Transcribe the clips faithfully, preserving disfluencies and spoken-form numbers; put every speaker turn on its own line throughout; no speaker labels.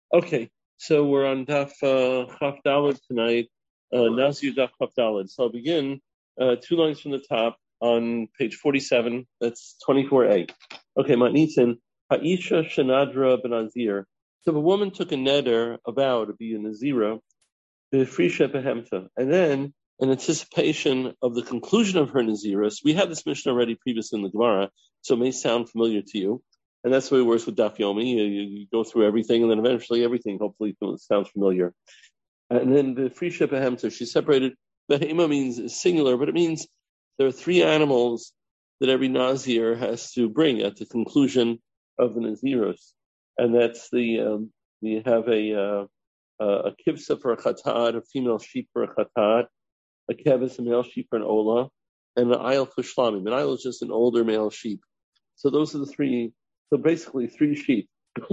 Okay, so we're on Daf uh, Chaf Daled tonight. Uh, Nazir Daf Chaf Daled. So I'll begin uh, two lines from the top on page forty-seven. That's twenty-four A. Okay, Matnitzin Haisha Shenadra Benazir. So if a woman took a neder, a vow to be a Nazira, the Frisha Behemta, and then in anticipation of the conclusion of her Naziris, we had this mission already previously in the Gemara, so it may sound familiar to you. And that's the way it works with Daf Yomi. You, you go through everything, and then eventually everything hopefully sounds familiar. And then the Frisha Behemta, she separated. Behema means singular, but it means there are three animals that every Nazir has to bring at the conclusion of the Naziros. And that's the, um, we have a, uh, Uh, a kivsa for a chatad, a female sheep for a chatad, a kevis, a male sheep for an ola, and an ayil for shlamim. An ayil is just an older male sheep. So those are the three, so basically three sheep.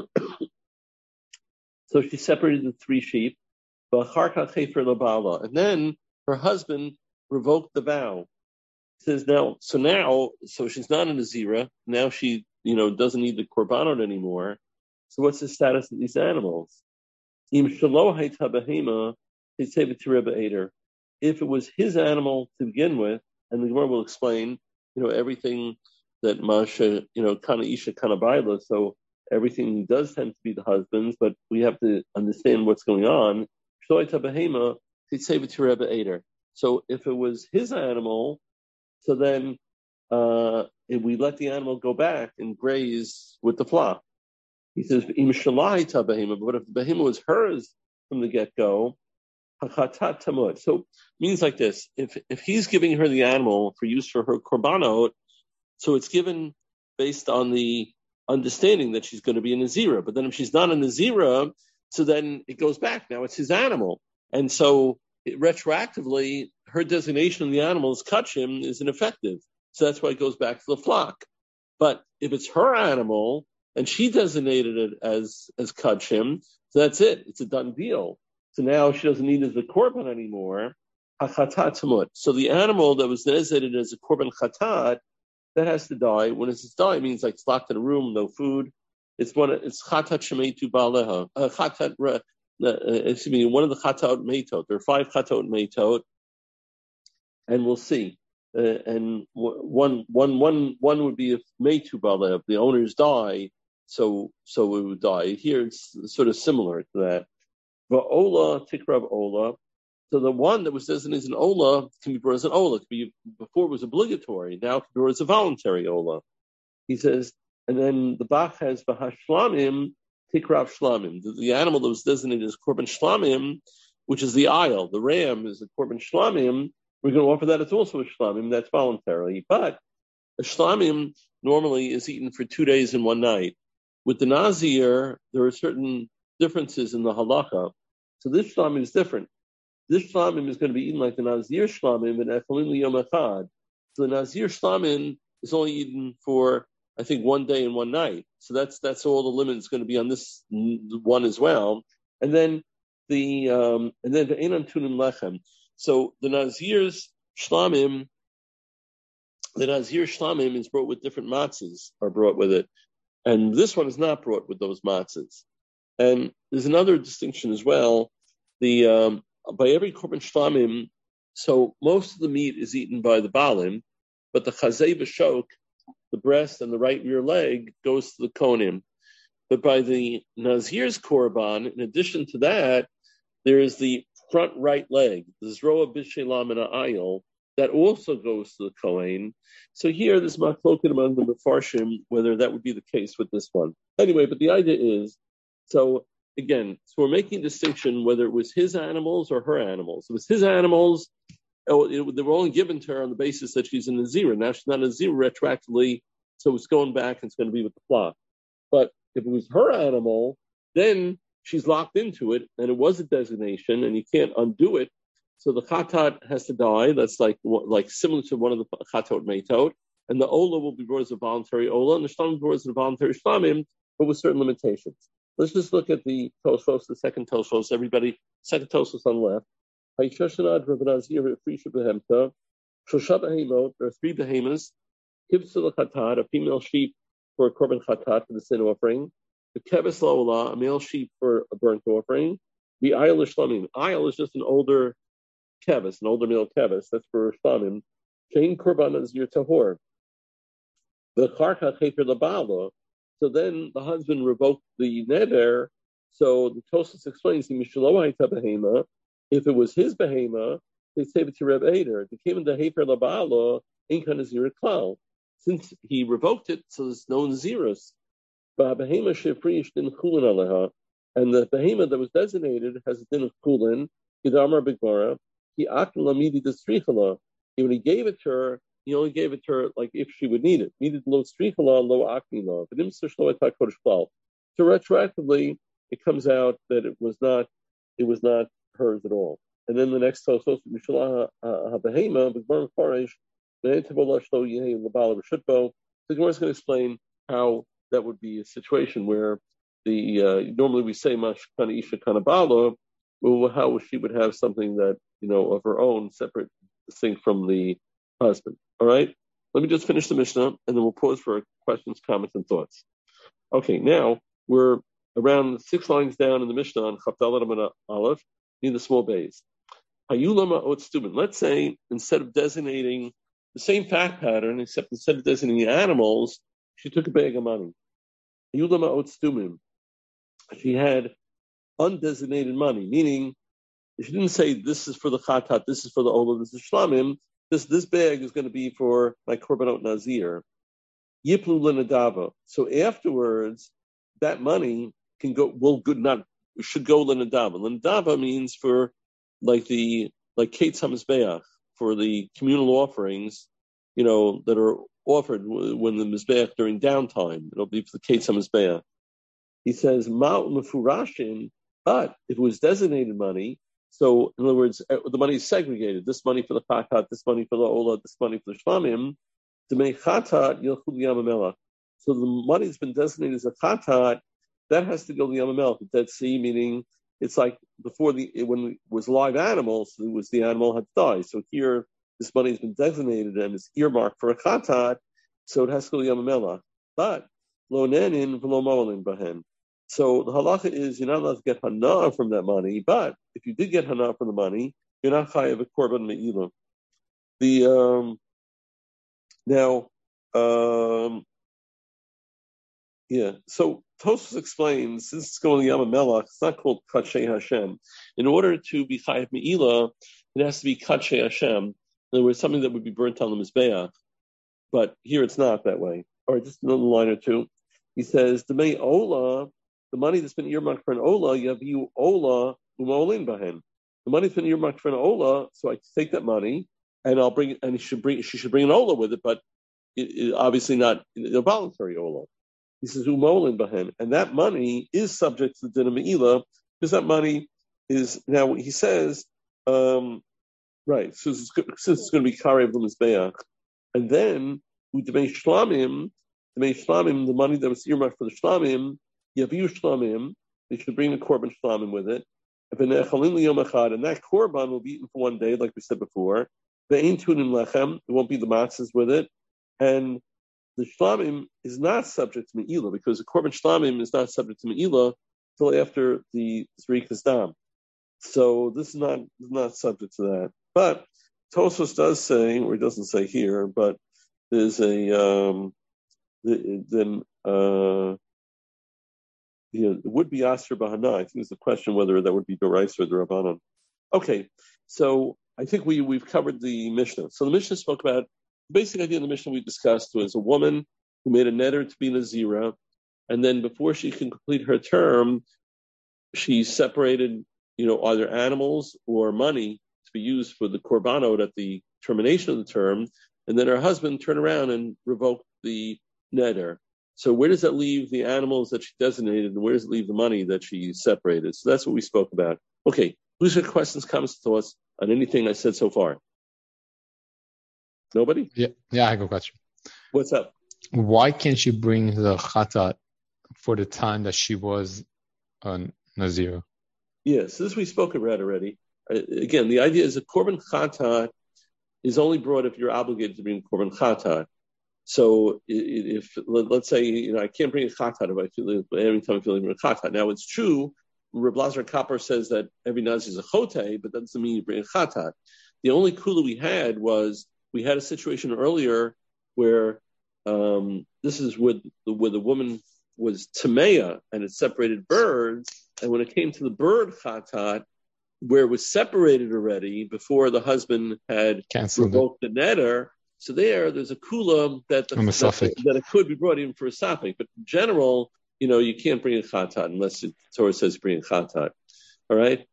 So she separated the three sheep, and then her husband revoked the vow. He says now, so now, so she's not a Nazira, now she, you know, doesn't need the korbanot anymore. So what's the status of these animals? If it was his animal to begin with, and the Gemara will explain, you know, everything that Masha, you know, kana isha kana baila, so everything does tend to be the husband's, but we have to understand what's going on. So if it was his animal, so then uh, if we let the animal go back and graze with the flock. He says, but if the behemoth was hers from the get-go, so it means like this, if if he's giving her the animal for use for her korbanot, so it's given based on the understanding that she's going to be a Nazira, but then if she's not a Nazira, so then it goes back, now it's his animal. And so it, retroactively, her designation of the animal as kachim is ineffective. So that's why it goes back to the flock. But if it's her animal, and she designated it as as kachim, so that's it. It's a done deal. So now she doesn't need it as a korban anymore. Hachatat tamut. So the animal that was designated as a korban chatat, that has to die. When it's die, it means like it's locked in a room, no food. It's one. It's chatat shemetu baleha. Uh, chatat. Uh, excuse me. One of the chatat meitot. There are five chatat meitot, and we'll see. Uh, and one, one, one, one would be if meitu baleha. If the owners die. So, so it would die. Here it's sort of similar to that. Va'ola tikrav ola. So the one that was designated as an ola can be brought as an ola. It could be, before it was obligatory. Now it can be brought as a voluntary ola. He says, and then the Bach has v'hashlamim tikrav shlamim. The, the animal that was designated as korban shlamim, which is the ayil, the ram is a korban shlamim. We're going to offer that as also a shlamim. That's voluntary. But a shlamim normally is eaten for two days and one night. With the Nazir, there are certain differences in the halacha. So this shlamim is different. This shlamim is going to be eaten like the Nazir shlamim and echolim liyom echad. So the Nazir shlamim is only eaten for, I think, one day and one night. So that's that's all the limit is going to be on this one as well. And then the um, and then the einan tunim lechem. So the Nazir's shlamim, the Nazir shlamim is brought with different matzahs are brought with it. And this one is not brought with those matzahs. And there's another distinction as well. The um, by every korban shlamim, so most of the meat is eaten by the balim, but the chazei b'shok, the breast and the right rear leg, goes to the kohanim. But by the Nazir's korban, in addition to that, there is the front right leg, the zroa b'shelam and ayil, that also goes to the kohen. So here, there's machloket among the mefarshim whether that would be the case with this one. Anyway, but the idea is, so again, so we're making a distinction whether it was his animals or her animals. If it was his animals, oh, it, they were only given to her on the basis that she's a Nazira. Now she's not a Nazira retroactively, so it's going back and it's going to be with the flock. But if it was her animal, then she's locked into it, and it was a designation, and you can't undo it. So the chatat has to die. That's like like similar to one of the chatot meitot. And the ola will be brought as a voluntary ola, and the shlamim will be brought as a voluntary shlamim, but with certain limitations. Let's just look at the Tosfos, the second Tosfos. Everybody, second Tosfos on the left. There are three behemoths. Kibsa l'chatat, a female sheep for a korban chatat for the sin offering. The keves la'olah, a male sheep for a burnt offering. The ayil shlamim. Ayil is just an older keves, an older male keves. That's for shlamim. Shein korban nazir tahor. The karka chefer labala. So then the husband revoked the neder. So the Tosfos explains, if it was his behema, they say it to Reb Eder. It came into hefer labala, inka nazir klal. Since he revoked it, so there's no nazirus. And the behema that was designated has a din of kulin. When he gave it to her, he only gave it to her like if she would need it. Needed lo strichela, lo akmila. So retroactively, it comes out that it was not, it was not hers at all. And then the next Tosfos, Mishalah habehema, b'gmar mefarish, ve'etevol shlo yehei l'bala b'shutbo. The Gemara is going to explain how that would be a situation where the uh, normally we say mash kana isha kana bala, well, how she would have something that, you know, of her own, separate, distinct from the husband. All right, let me just finish the Mishnah, and then we'll pause for questions, comments, and thoughts. Okay, now we're around six lines down in the Mishnah on Chafdalet Amud Aleph, in the small bays. Hayulama Otstubin. Let's say instead of designating the same fact pattern, except instead of designating animals, she took a bag of money. Hayulama Otstubin. She had undesignated money, meaning she didn't say this is for the Chatat, this is for the Olah, this is Shlamim. This this bag is going to be for my Korbanot Nazir. Yiplu Lenadava. So afterwards, that money can go, will good not, should go Lenadava. Lenadava means for like the, like Kate Hamizbeach, for the communal offerings, you know, that are offered when the Mizbeach during downtime. It'll be for the Kate Hamizbeach. He says, Ma'u Mefurashin, but if it was designated money, so in other words, the money is segregated. This money for the Chatat, this money for the Olah, this money for the Shlamim. To make Chatat, Yilchu Yamamelach. So the money that's been designated as a Chatat, that has to go to the Yamamelach, the Dead Sea, meaning it's like before the, when it was live animals, it was the animal had died. So here, this money has been designated and it's earmarked for a Chatat, so it has to go to the Yamamelach. But, Lo Nenin, V'lo Mo'alin Bahen. So the halacha is you're not allowed to get hana from that money, but if you did get hana from the money, you're not chayav a korban me'ilah. The um, now, um, yeah. So Tosfos explains since it's going to Yamamelach, it's not called Kachei Hashem. In order to be chayav me'ilah, it has to be Kachei Hashem. In other words, something that would be burnt on the mizbeach. But here it's not that way. All right, just another line or two. He says the Mei Ola. The money that's been earmarked for an Ola, Yaviu Ola Umolin Bahen. The money's been earmarked for an Ola, so I take that money and I'll bring and she should bring she should bring an Ola with it, but it, it, obviously not a voluntary Ola. He says Umolin Bahen, and that money is subject to the din of Me'ilah, because that money is now he says um, right, so it's, since it's going to be Karev L'Mizbeach, and then Udmei Shlamim, Udmei Shlamim, the money that was earmarked for the Shlamim. Yaviu Shlamim, they should bring the korban Shlamim with it. And that korban will be eaten for one day, like we said before. Ve'ein tunim lechem, it won't be the matzahs with it. And the Shlamim is not subject to Me'ilah, because the korban Shlamim is not subject to Me'ilah until after the Zrikas Dam. So this is not, not subject to that. But Tosfos does say, or he doesn't say here, but there's a, um, then, uh, Yeah, it would be Asher Bahana. I think it's a question whether that would be Dorais or the Rabbanan. Okay, so I think we, we've covered the Mishnah. So the Mishnah spoke about, the basic idea of the Mishnah we discussed was a woman who made a neder to be Nazira, and then before she can complete her term, she separated, you know, either animals or money to be used for the korbanot at the termination of the term, and then her husband turned around and revoked the neder. So where does that leave the animals that she designated, and where does it leave the money that she separated? So that's what we spoke about. Okay, who's got questions, comments, thoughts on anything I said so far? Nobody?
Yeah, yeah, I have a question.
What's up?
Why can't she bring the chatat for the time that she was on Nazir?
Yes, this we spoke about already. Uh, again, the idea is a korban chatat is only brought if you're obligated to bring korban chatat. So if, let's say, you know, I can't bring a chatat if I feel, every time I feel like a chatat. Now it's true, Reb Lazar Kapper says that every Nazi is a chote, but that doesn't mean you bring a chatat. The only kula we had was, we had a situation earlier where um, this is where the, where the woman was tameya and it separated birds, and when it came to the bird chatat, where it was separated already before the husband had
Canceled
revoked it. the netter, so there, there's a kula that, the, that, that it could be brought in for a safek. But in general, you know, you can't bring a chatat unless the Torah says bring a chatat. All right?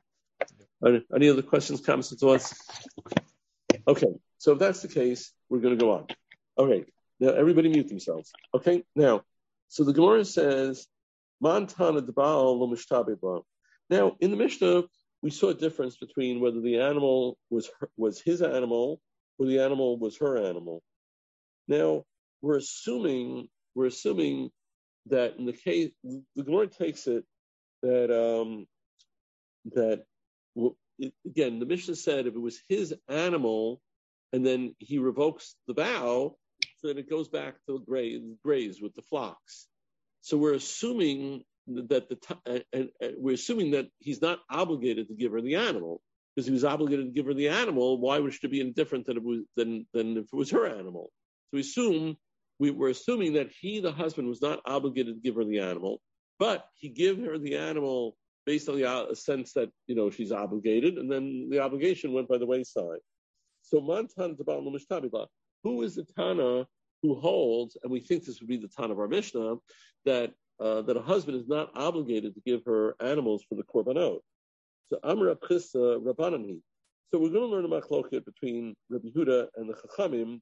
Any other questions, comments, and thoughts? Okay, so if that's the case, we're going to go on. Okay, now everybody mute themselves. Okay, now, so the Gemara says, Man tana d'baal lo mishtabeh ba. Now, in the Mishnah, we saw a difference between whether the animal was her, was his animal or the animal was her animal. Now, we're assuming we're assuming that in the case, the Gemara takes it that um, that it, again, the Mishnah said if it was his animal and then he revokes the vow, so then it goes back to graze, graze with the flocks. So we're assuming that the and, and, and we're assuming that he's not obligated to give her the animal, because if he was obligated to give her the animal, why would it be any different than it was than than if it was her animal? So we assume we were assuming that he, the husband, was not obligated to give her the animal, but he gave her the animal based on the uh, sense that, you know, she's obligated, and then the obligation went by the wayside. So Mantan Tabal Mishtabila, who is the Tana who holds, and we think this would be the Tana of our Mishnah, that uh, that a husband is not obligated to give her animals for the korbanot. So Amr Abchissa Rabbanani. So we're going to learn a machloket between Rabbi Yehuda and the Chachamim.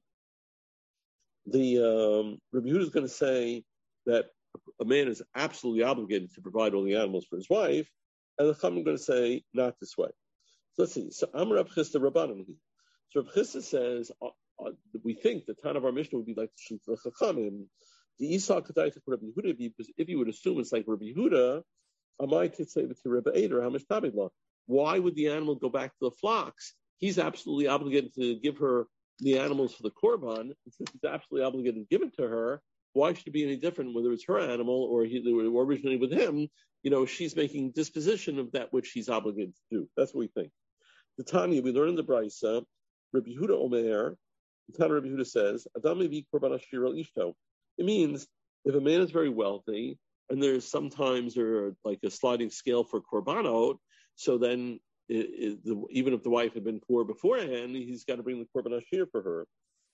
The um, Rabbi Yehuda is going to say that a man is absolutely obligated to provide all the animals for his wife, and the Chachamim are going to say not this way. So let's see. So Amr Abchissa Rabbanani. So Rabbi Chissa says, uh, uh, we think the Tana of our Mishnah would be like the Chachamim. The Esau Kedai for Rabbi Yehuda, because if you would assume it's like Rabbi Yehuda, I might say to Rabbi Eder, how much tabidla? Why would the animal go back to the flocks? He's absolutely obligated to give her the animals for the korban, and since he's absolutely obligated to give it to her, why should it be any different whether it's her animal or he they were originally with him? You know, she's making disposition of that which he's obligated to do. That's what we think. The Tanya, we learn in the Brisa, Rabbi Yehuda Omer, the Tanya Rabbi Yehuda says, Adam levi korban ashir al ishto. It means if a man is very wealthy, and there's sometimes there like a sliding scale for korbanot, so then it, it, the, even if the wife had been poor beforehand, he's got to bring the korban ashir for her.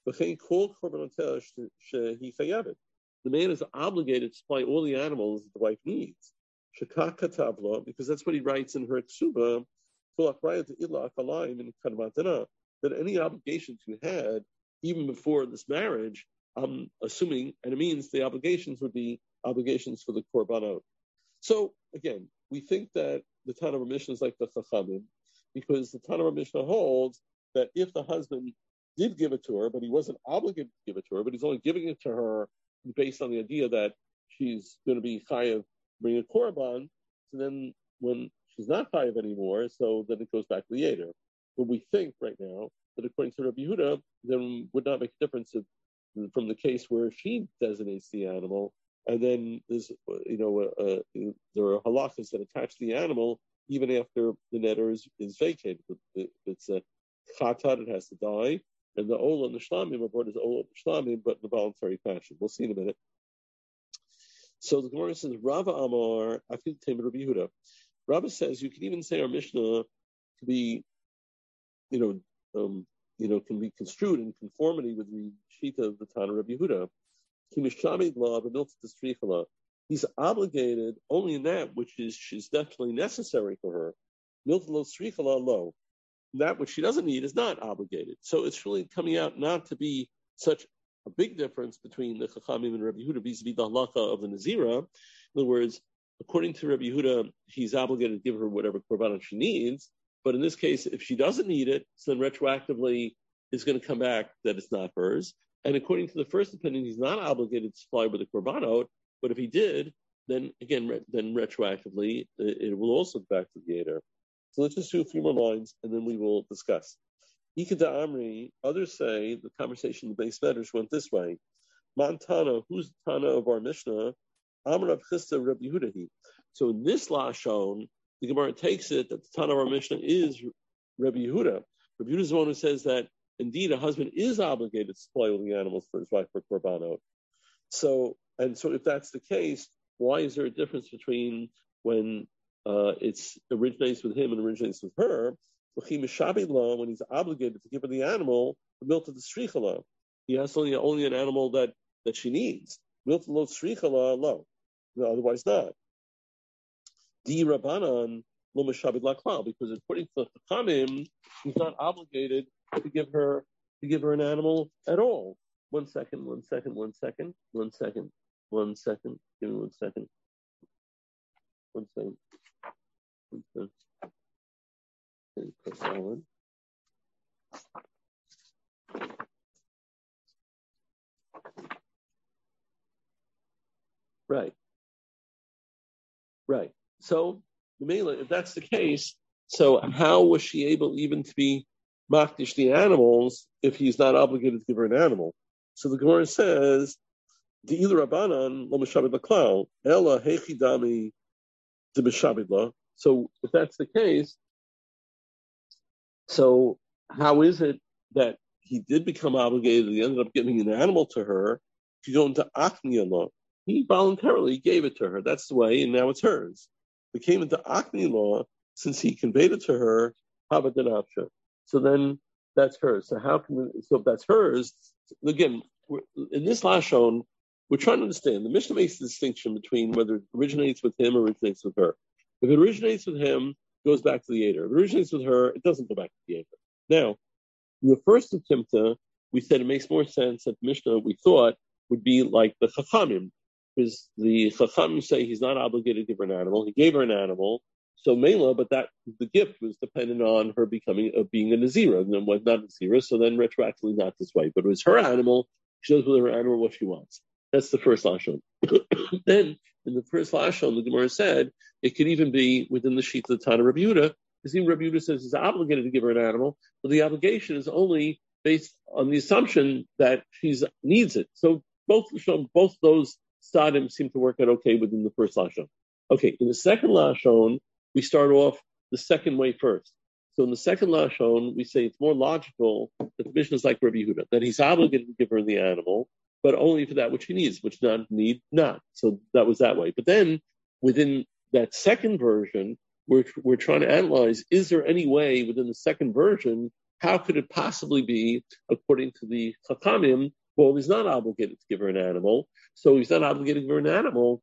The man is obligated to supply all the animals that the wife needs, because that's what he writes in her ksuba, that any obligations you had even before this marriage, I'm assuming, and it means the obligations would be obligations for the korbanot. So again, we think that the Tana of Mishnah is like the Chachamim, because the Tana of Mishnah holds that if the husband did give it to her, but he wasn't obligated to give it to her, but he's only giving it to her based on the idea that she's going to be chayav bring a korban, so then when she's not chayav anymore, so then it goes back to the Yeder. But we think right now that according to Rabbi Yehuda, then would not make a difference if, from the case where she designates the animal, and then there's, you know, uh, uh, there are halachas that attach the animal even after the netter is, is vacated. If it's a chatat, it has to die, and the ola nishlamim aboard is ola nishlamim, but in a voluntary fashion. We'll see in a minute. So the Gemara says, Rava Amar, Afil Tem Rabbi Yehuda. Rava says you can even say our Mishnah to be, you know, um, you know, can be construed in conformity with the Shita of the Tana Rabbi Yehuda. He's obligated only in that which is she's definitely necessary for her. That which she doesn't need is not obligated. So it's really coming out not to be such a big difference between the Chachamim and Rabbi Yehuda vis-a-vis the halacha of the Nazira. In other words, according to Rabbi Yehuda, he's obligated to give her whatever korban she needs. But in this case, if she doesn't need it, so then retroactively it's going to come back that it's not hers. And according to the first opinion, he's not obligated to supply with the korbanot. But if he did, then again, re- then retroactively, it, it will also go back to the Yeder. So let's just do a few more lines, and then we will discuss. Ikeda Amri, others say the conversation in the base medrash went this way. Mantana, who's the Tana of our Mishnah? Amr Rav Chisda Rabbi Yehuda. So in this lashon, the Gemara takes it that the Tana of our Mishnah is Rabbi Yehuda. Rabbi Yehuda is the one who says that indeed a husband is obligated to supply all the animals for his wife for korbanot. So and so, if that's the case, why is there a difference between when uh, it originates with him and originates with her? When he's obligated to give her the animal, the milk of the stricha, he has only only an animal that, that she needs. Milk lo stricha lo, otherwise not. Di Rabbanan lo meshabed laklal, because according to the Chachamim, he's not obligated to give her to give her an animal at all. One second, one second, one second, one second, one second. Give me one second. One second. One second. Okay, press that one. Right. Right. So, if that's the case, so how was she able even to be makdish the animals if he's not obligated to give her an animal? So the Gemara says, "The either Rabbanan lo meshabed laklal ella hechidami de meshabed la." So if that's the case, so how is it that he did become obligated? He ended up giving an animal to her. If you go into akniya law, he voluntarily gave it to her. That's the way, and now it's hers. It came into akni law since he conveyed it to her. Habadanapsha. So then that's hers. So how can we, so if that's hers, again, in this lashon, we're trying to understand. The Mishnah makes the distinction between whether it originates with him or originates with her. If it originates with him, it goes back to the Eider. If it originates with her, it doesn't go back to the Eider. Now, in the first attempt, we said it makes more sense that the Mishnah we thought would be like the Chachamim, because the Chachamim say he's not obligated to give her an animal. He gave her an animal. So Mela, but that the gift was dependent on her becoming uh, being a Nazira, and then was not a Nazira, so then retroactively not this way. But it was her animal. She does with her animal what she wants. That's the first lashon. Then in the first lashon, the Gemara said it could even be within the sheet of the Tana Rabbi Yehuda, because even Rabbi Yehuda says he's obligated to give her an animal, but the obligation is only based on the assumption that she needs it. So both both those stadim seem to work out okay within the first lashon. Okay, in the second lashon, we start off the second way first. So in the second lashon, we say it's more logical that the Mishnah is like Rabbi Yehuda, that he's obligated to give her the animal, but only for that which he needs, which not need not. So that was that way. But then within that second version, we're we're trying to analyze: is there any way within the second version? How could it possibly be, according to the Chachamim? Well, he's not obligated to give her an animal, so he's not obligated to give her an animal.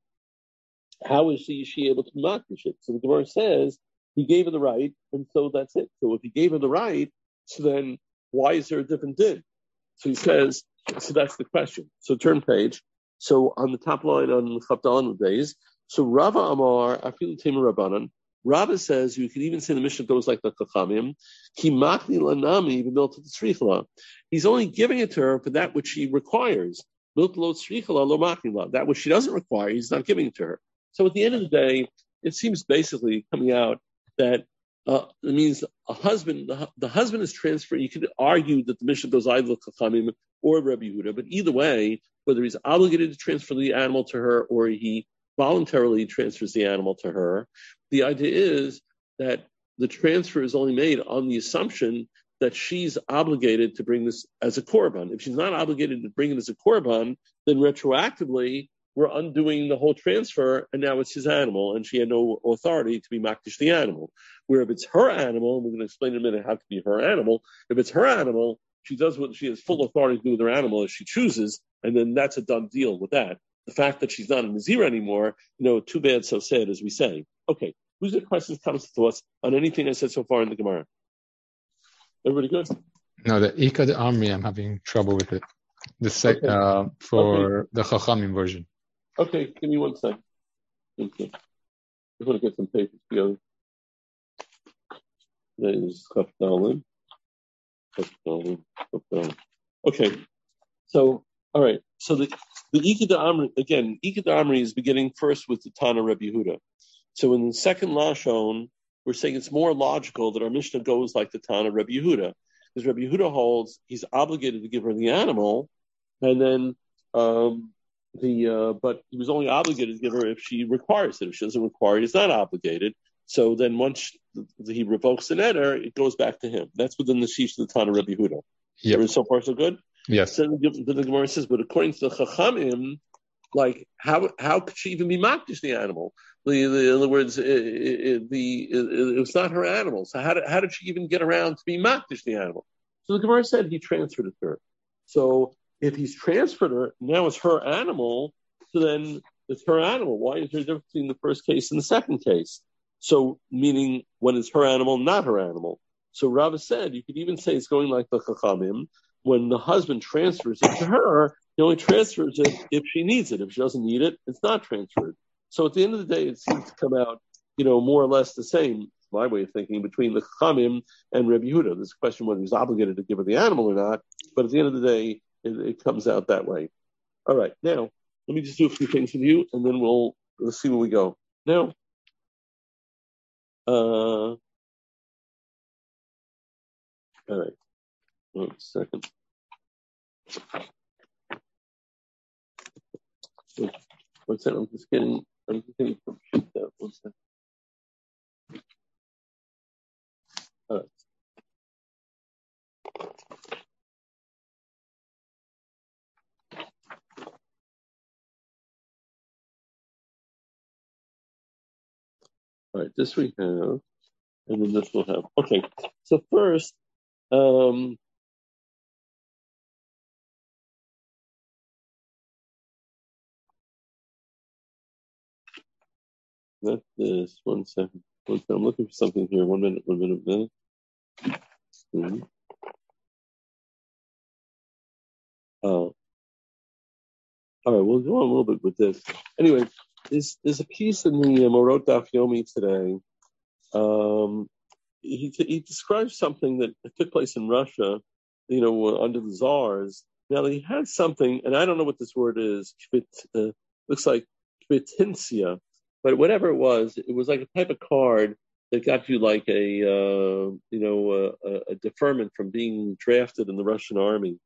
How is she, she able to makdish it? So the Gemara says he gave her the right, and so that's it. So if he gave her the right, so then why is there a different din? So he says, so that's the question. So turn page. So on the top line on Chavdalan days, so Rava Amar Afilu Tema Rabbanan. Rava says you can even say the Mishnah goes like the Chachamim. Ki makni lanami b'milta tzrichla. He's only giving it to her for that which she requires. Milta lo tzrichla lo makni la. That which she doesn't require, he's not giving it to her. So at the end of the day, it seems basically coming out that uh, it means a husband, the, the husband is transferred. You could argue that the Mishnah goes either Chachamim or Rabbi Yehuda, but either way, whether he's obligated to transfer the animal to her or he voluntarily transfers the animal to her, the idea is that the transfer is only made on the assumption that she's obligated to bring this as a korban. If she's not obligated to bring it as a korban, then retroactively, we're undoing the whole transfer, and now it's his animal, and she had no authority to be makdish the animal. Where if it's her animal, and we're going to explain in a minute how it can be her animal, if it's her animal, she does what she has full authority to do with her animal as she chooses, and then that's a done deal with that. The fact that she's not a Nazir anymore, you know, too bad, so sad, as we say. Okay, who's got questions, comments, thoughts on anything I said so far in the Gemara? Everybody good?
No, the Ikad Amri, I'm having trouble with it. The sec, okay. uh, for okay. the Chachamim version.
Okay, give me one second. Thank you. I'm going to get some papers together. That is Chavdalim. Chavdalim. Chavdalim. Okay, so, all right. So the the Ikad Amri, again, Ikad Amri is beginning first with the Tana Rabbi Yehuda. So in the second Lashon, we're saying it's more logical that our Mishnah goes like the Tana Rabbi Yehuda. because Rabbi Yehuda holds he's obligated to give her the animal, and then um, the uh, but he was only obligated to give her if she requires it. If she doesn't require it, he's not obligated. So then once he revokes the neder, it goes back to him. That's within the sheesh of the Tana Rabbi Yehuda.
Yep.
So far, so good?
Yes.
So the, the, the Gemara says, but according to the Chachamim, like, how how could she even be makdish the animal? The, the, in other words, it, it, the, it, it was not her animal. So how did, how did she even get around to be makdish the animal? So the Gemara said he transferred it to her. So if he's transferred her, now it's her animal, so then it's her animal. Why is there a difference between the first case and the second case? So, meaning when it's her animal, not her animal. So Rava said, you could even say it's going like the Chachamim. When the husband transfers it to her, he only transfers it if she needs it. If she doesn't need it, it's not transferred. So at the end of the day, it seems to come out, you know, more or less the same, my way of thinking, between the Chachamim and Rabbi Yehuda. There's a question whether he's obligated to give her the animal or not, but at the end of the day, it, it comes out that way. All right, now, let me just do a few things with you, and then we'll, we'll see where we go. Now, Uh, all right. One second. One second. I'm just getting. I'm just getting some shit down. One second. All right. All right. This we have, and then this we'll have. Okay. So first, um. Not this. One second. One second. I'm looking for something here. One minute. One minute. Minute. Mm-hmm. Uh, all right. We'll go on a little bit with this. Anyway, there's there's a piece in the uh, Morot Daf Yomi today. Um, he he describes something that took place in Russia, you know, under the Tsars. Now he had something, and I don't know what this word is. Kvit, uh, looks like kvitinsia, but whatever it was, it was like a type of card that got you like a, uh, you know, a, a deferment from being drafted in the Russian army.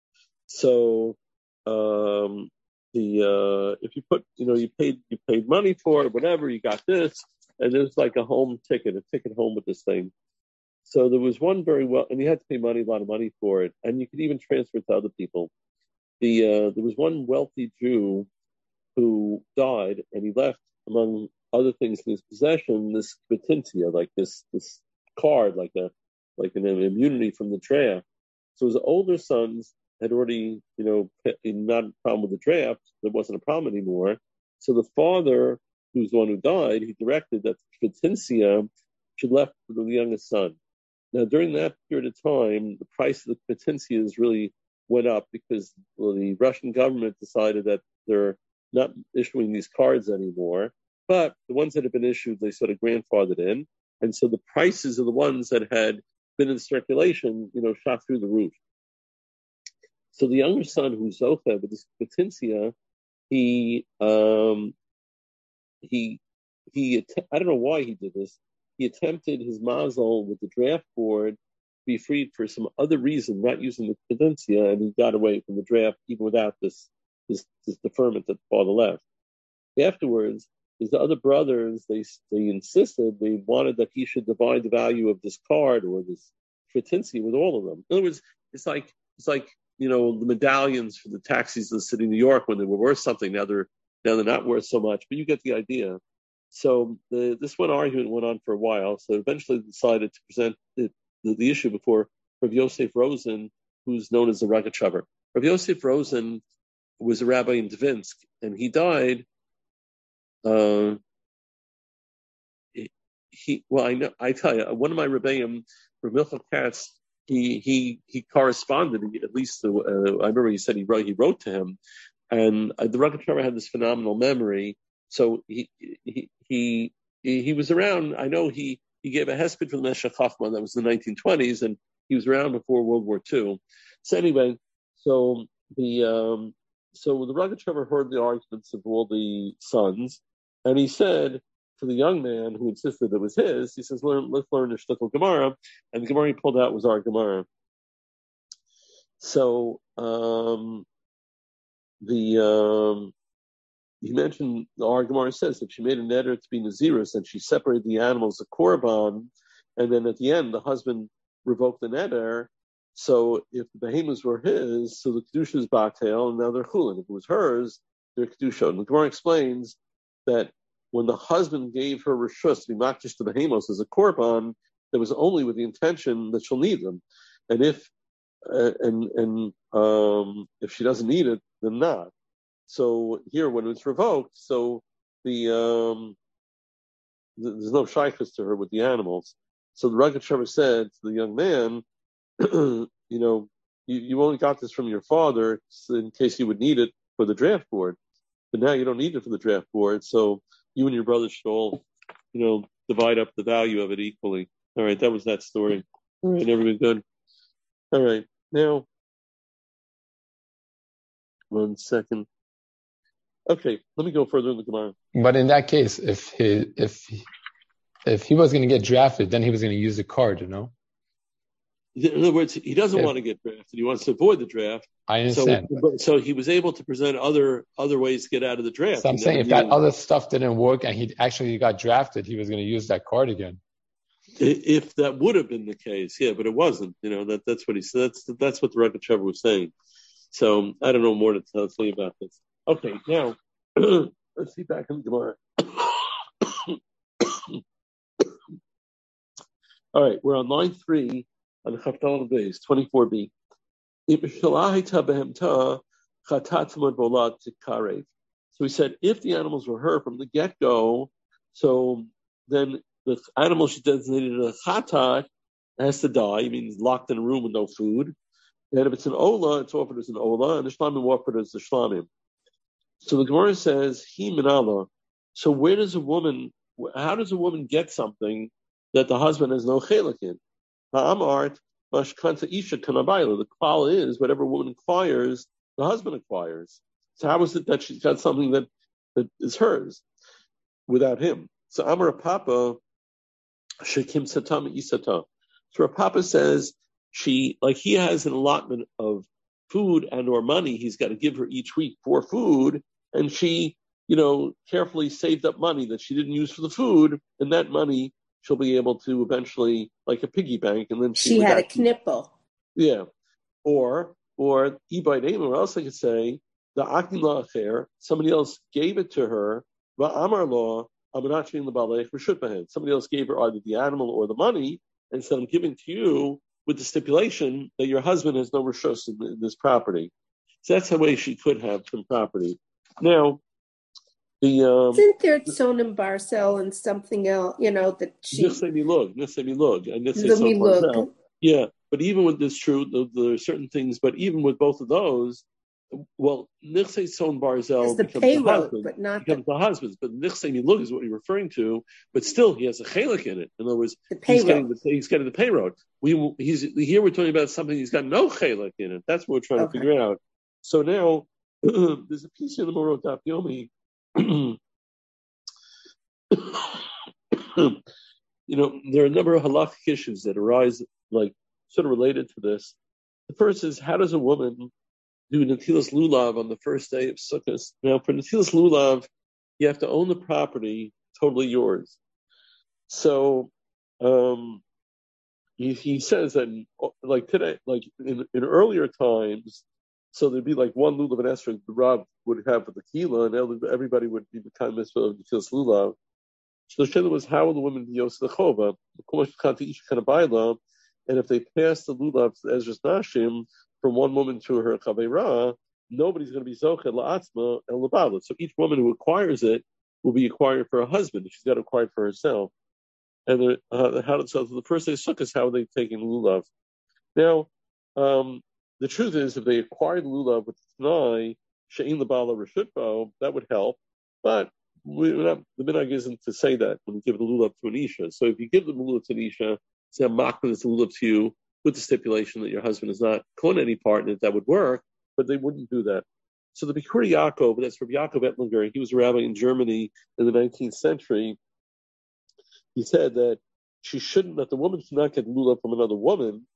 So, um, the uh, if you put, you know, you paid you paid money for it, whatever, you got this, and it was like a home ticket, a ticket home with this thing. So there was one very well, and you had to pay money, a lot of money for it, and you could even transfer it to other people. The uh, there was one wealthy Jew who died, and he left, among other things in his possession, this kvitinsia, like this this card, like a like an immunity from the draft. So his older sons had already, you know, not a problem with the draft. There wasn't a problem anymore. So the father, who's the one who died, he directed that the kvitinsia should left for the youngest son. Now, during that period of time, the price of the kvitinsias really went up because well, the Russian government decided that they're not issuing these cards anymore. But the ones that had been issued, they sort of grandfathered in. And so the prices of the ones that had been in circulation, you know, shot through the roof. So the younger son, who's Zocha, with this kvitinsia, he, um, he, he, I don't know why he did this. He attempted his mazel with the draft board to be freed for some other reason, not using the kvitinsia, and he got away from the draft even without this, this, this deferment that the father left. Afterwards, his other brothers, they they insisted, they wanted that he should divide the value of this card or this kvitinsia with all of them. In other words, it's like it's like you know the medallions for the taxis in the city of New York when they were worth something. Now they're now they're not worth so much, but you get the idea. So the, this one argument went on for a while. So eventually they decided to present the, the, the issue before Rav Yosef Rosen, who's known as the Rogachover. Rav Yosef Rosen was a rabbi in Dvinsk, and he died. Uh, he well, I know. I tell you, one of my rebbeim, Rav Milcha Katz, he he he corresponded. At least uh, I remember he said he wrote he wrote to him, and uh, the Rogachover had this phenomenal memory. So he he he he was around. I know he he gave a hesped for the Meshech Chochmah. That was in the nineteen twenties, and he was around before World War Two. So anyway, so the um, so the Rogachover heard the arguments of all the sons, and he said to the young man who insisted it was his, he says, learn, let's learn the Shtetl Gemara, and the Gemara he pulled out was our Gemara. So um, the um, he mentioned the Gemara says that she made a neder to be Nazirus and she separated the animals, the korban, and then at the end the husband revoked the neder. So if the behemoths were his, so the kedusha is batel, and now they're chulin. If it was hers, they're kedusha. And the Gemara explains that when the husband gave her reshus to be makdish the behemoths as a korban, that was only with the intention that she'll need them, and if uh, and and um, if she doesn't need it, then not. So here, when it's revoked, so the um, there's no shaykhus to her with the animals. So the Ragat Sheva said to the young man, you know, you, you only got this from your father in case you would need it for the draft board, but now you don't need it for the draft board. So you and your brother should all, you know, divide up the value of it equally. All right, that was that story. All right, everybody good. All right, now one second. Okay, let me go further in the Gemara.
But in that case, if he if he, if he was going to get drafted, then he was going to use the card, you know.
In other words, he doesn't if, want to get drafted. He wants to avoid the draft.
I understand.
So, so he was able to present other other ways to get out of the draft.
So I'm saying if that other stuff didn't work and he actually got drafted, he was going to use that card again.
If that would have been the case, yeah, but it wasn't. You know, that that's what he said. That's that's what the Ragat Sheva was saying. So I don't know more to tell you about this. Okay, now let's see back in the Gemara. All right, we're on line three on the Chaftal base, twenty-four b. So we said if the animals were her from the get-go, so then the animal she designated a chatat has to die. I mean, locked in a room with no food. And if it's an ola, it's offered as an ola, and the shlamim offered as the shlamim. So the Gemara says, he minala. So where does a woman, how does a woman get something that the husband has no chelik in? Ha'amart, mashkanta isha kanabayla. The klal is, whatever a woman acquires, the husband acquires. So how is it that she's got something that, that is hers without him? So Amar Papa, shekim satam isata. So Papa says, she, like he has an allotment of food and or money he's got to give her each week for food, and she, you know, carefully saved up money that she didn't use for the food, and that money she'll be able to eventually, like a piggy bank, and then she,
she had a knipple.
Yeah. Or, or, or else I could say, the akila acher, somebody else gave it to her, va'amar law, somebody else gave her either the animal or the money, and said, I'm giving to you with the stipulation that your husband has no reshus in, in this property. So that's the way she could have some property. Now, the um,
isn't there Sonim Barcel and something else? You know that she.
Nissei milug, Nissei milug, and Nissei Sonim Barcel. Yeah, but even with this, true, there are certain things. But even with both of those, well, Nissei Sonim Barcel becomes the husband,
but not
becomes the, the husband. But Nissei milug is what you're referring to. But still, he has a chelik in it. In other words,
the
he's getting the, he's getting the payroll. We he's here. We're talking about something he's got no chelik in it. That's what we're trying
okay.
to figure out. So now there's a piece in the Morot Daf Yomi. You know, there are a number of halachic issues that arise, like sort of related to this. The first is, how does a woman do Natilas Lulav on the first day of Sukkot? Now, for Natilas Lulav, you have to own the property, totally yours. So, um, he, he says that, like today, like in, in earlier times, so there'd be like one lulav and esrog the Rav would have for the kila, and everybody would be the kind of mitzvah of the Natilas Lulav. So the shayla was, how will the women be yosef the chova? And if they pass the lulav to Ezra's nashim from one woman to her chaveira, nobody's going to be zocheh la'atzma el labala. So each woman who acquires it will be acquired for a husband. She's got to acquire it for herself. And uh, how so the first day of Sukkot, how are they taking lulav? Now, um, the truth is, if they acquired lulav with Tanai, she'in labala reshutbo, that would help. But we, not, the minhag isn't to say that when you give the lulav to an isha. So if you give the lulav to an isha, say I'm mocking this lulav to you with the stipulation that your husband is not calling any part in it, that would work. But they wouldn't do that. So the Bikur Yaakov, that's from Yaakov Ettlinger, he was a rabbi in Germany in the nineteenth century. He said that she shouldn't, that the woman should not get lulav from another woman,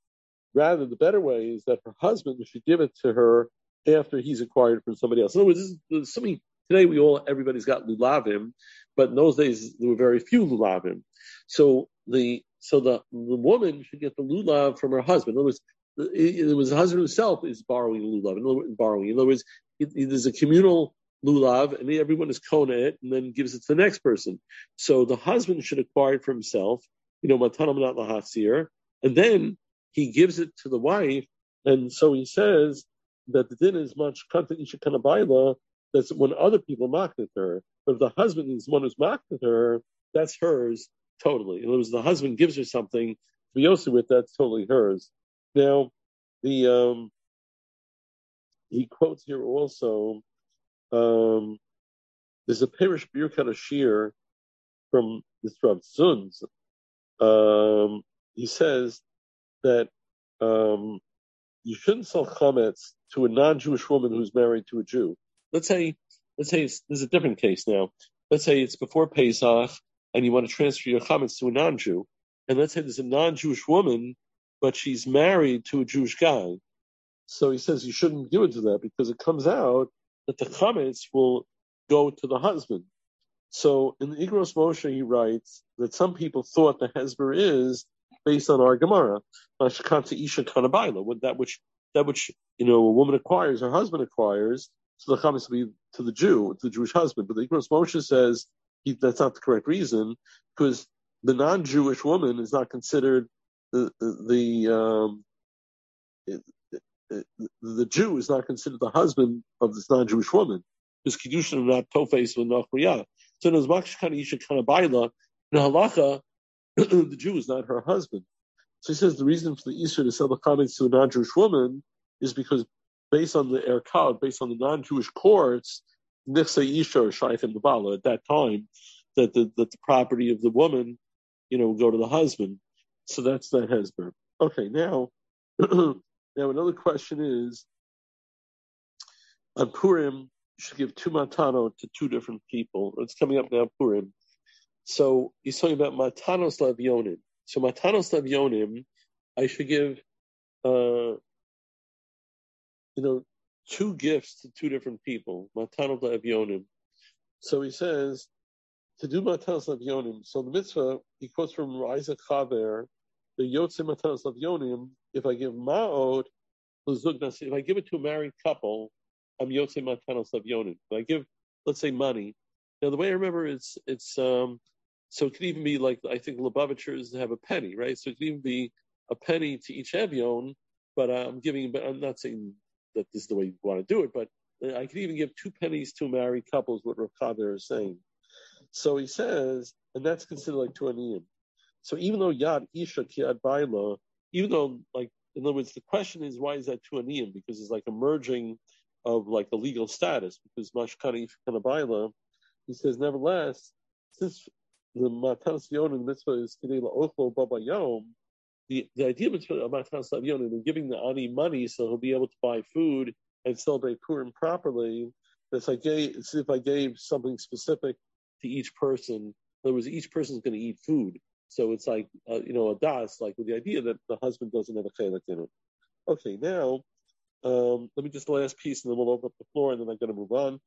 rather, the better way is that her husband should give it to her after he's acquired from somebody else. In other words, this is, something, today we all, everybody's got lulavim, but in those days there were very few lulavim. So the so the, the woman should get the lulav from her husband. In other words, it, it was the husband himself is borrowing lulav. In other words, borrowing. In other words, it, it, there's a communal lulav, and everyone is kona it, and then gives it to the next person. So the husband should acquire it for himself, you know, matanam not lahatzir, and then he gives it to the wife, and so he says that the din is much kanta isha kanabayla, that's when other people mocked at her. But if the husband is the one who's mocked at her, that's hers totally. In other words, the husband gives her something to be yossi with, that's totally hers. Now, the um, he quotes here also, um, there's a Perish Birkat Ashir from this Rav Zunz. Um, he says that um, you shouldn't sell chametz to a non-Jewish woman who's married to a Jew. Let's say, let's say it's, there's a different case now. Let's say it's before Pesach, and you want to transfer your chametz to a non-Jew. And let's say there's a non-Jewish woman, but she's married to a Jewish guy. So he says you shouldn't give it to that because it comes out that the chametz will go to the husband. So in the Igros Moshe, he writes that some people thought the hesber is based on our Gemara, Mashkanta Isha Kanabaila, that which that which you know a woman acquires, her husband acquires, so the chametz will be to the Jew, to the Jewish husband. But the Igros Moshe says he, that's not the correct reason, because the non-Jewish woman is not considered the the, the um, the Jew is not considered the husband of this non-Jewish woman. Because Kiddushin are not tofes with nachriyah. So in as much kind of isha kind of baila, in halacha, the Jew is not her husband. So he says the reason for the Isra to sell the chametz to a non-Jewish woman is because based on the erkad, based on the non-Jewish courts, nichsei isha or shaytim the bala at that time, that the that the property of the woman, you know, will go to the husband. So that's that hesber. Okay, now. Now, another question is, on Purim, you should give two matano to two different people. It's coming up now, Purim. So he's talking about matanos lavyonim. So matanos lavyonim, I should give, uh, you know, two gifts to two different people. Matanos lavyonim. So he says, to do matanos lavyonim, so the mitzvah, he quotes from Isaac Chaver, the Yotze Matanos Lavyonim, if I give Ma'ot, if I give it to a married couple, I'm Yotze Matanos Lavyonim. If I give, let's say, money. Now, the way I remember it's, it's um, so it could even be like, I think Lubavitchers have a penny, right? So it could even be a penny to each Evyon, but I'm giving, but I'm not saying that this is the way you want to do it, but I could even give two pennies to a married couple, is what Rav Kader is saying. So he says, and that's considered like two aniyim. So even though Yad Isha Kiad Baila, even though, like, in other words, the question is, why is that two aniyim? Because it's like a merging of like the legal status, because Mashkana Isha Kana Baila, he says, nevertheless, since the Matanas Yonim mitzvah is Kedei La'ochlo Baba Yom, the, the idea of Matanas Yonim and giving the Ani money so he'll be able to buy food and celebrate Purim properly, that's like, it's if I gave something specific to each person. In other words, each person is going to eat food. So it's like, uh, you know, a das, like with the idea that the husband doesn't have a chelik in it. Okay, now, um, let me just the last piece and then we'll open up the floor and then I'm going to move on.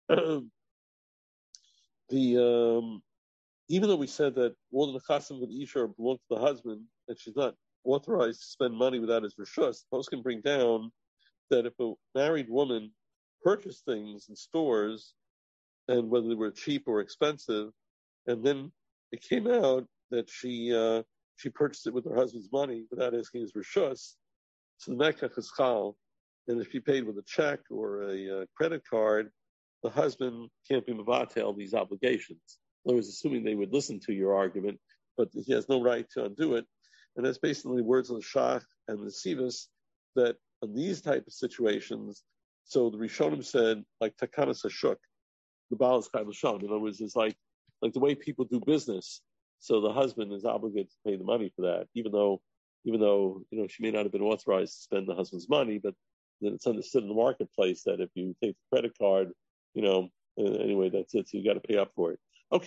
the um, Even though we said that all the nechasim with Isha belong to the husband and she's not authorized to spend money without his reshus, the post can bring down that if a married woman purchased things in stores, and whether they were cheap or expensive, and then it came out that she uh, she purchased it with her husband's money without asking his reshus, so the mekach is chal. And if she paid with a check or a uh, credit card, the husband can't be mevatel these obligations. In other words, assuming they would listen to your argument, but he has no right to undo it. And that's basically the words of the Shach and the Sivas, that in these type of situations, so the Rishonim said, like Takanas Hashuk, the Baal is Chai L'Shon. In other words, it's like, like the way people do business. So the husband is obligated to pay the money for that, even though, even though, you know, she may not have been authorized to spend the husband's money, but then it's understood in the marketplace that if you take the credit card, you know, uh, anyway, that's it. So you got to pay up for it. Okay.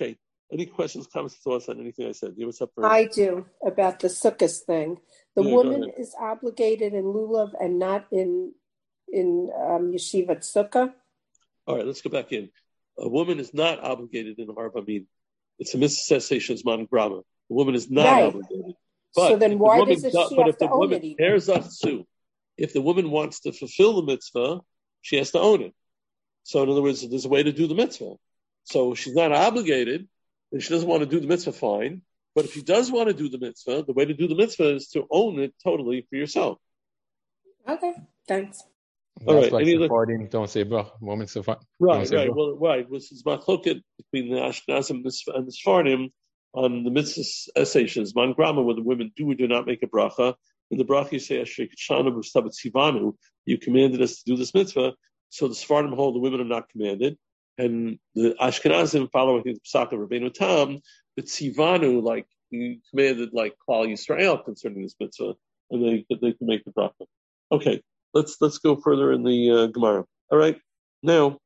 Any questions, comments, thoughts on anything I said? Yeah, what's up, Vern?
I do, about the sukkahs thing. The
Yeah, go
woman
ahead.
is obligated in lulav and not in in um, yeshivat sukkah.
All right, let's go back in. A woman is not obligated in Har Bamin. It's a mitzvah cessation man grama. A woman is not
Right.
obligated.
So
But
then
if the
why
woman,
does
do-
she
but
have
if the
to own
woman,
it even?
here's us too. If the woman wants to fulfill the mitzvah, she has to own it. So in other words, there's a way to do the mitzvah. So she's not obligated, and she doesn't want to do the mitzvah, fine. But if she does want to do the mitzvah, the way to do the mitzvah is to own it totally for yourself.
Okay, thanks.
All
That's
right,
why
any other-
Sephardim don't say brach. Women Sephardim
Right,
don't say
right.
brach.
Well, right. Well, it's machloket between the Ashkenazim and the Sephardim on the mitzvah essations, man grama, where the women do or do not make a bracha. In the bracha, you say, Asher Kachanu B'Stabat Sivanu, you commanded us to do this mitzvah. So the Sephardim hold the women are not commanded. And the Ashkenazim follow, I think, the Pesach of Rabbeinu Tam, the Tzivanu, like, he commanded, like, Klal Yisrael concerning this mitzvah, and they, they can make the bracha. Okay, let's, let's go further in the uh, Gemara. All right, now,